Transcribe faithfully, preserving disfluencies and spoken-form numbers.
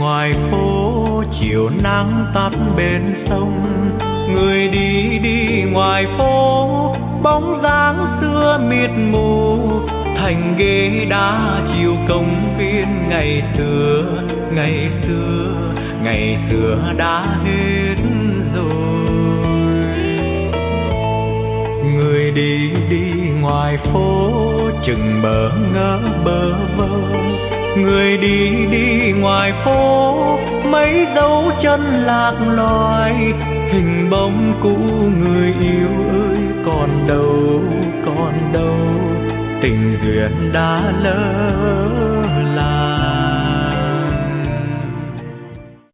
ngoài phố, chiều nắng tắt bên sông. Người đi đi ngoài phố, bóng dáng xưa mịt mù, thành ghế đá chiều công viên ngày xưa, ngày xưa, ngày xưa đã hết rồi. Người đi đi ngoài phố, chừng bỡ ngỡ bơ vơ. Người đi đi ngoài phố, mấy dấu chân lạc loài, hình bóng cũ người yêu ơi còn đâu, còn đâu, tình duyên đã lỡ làng.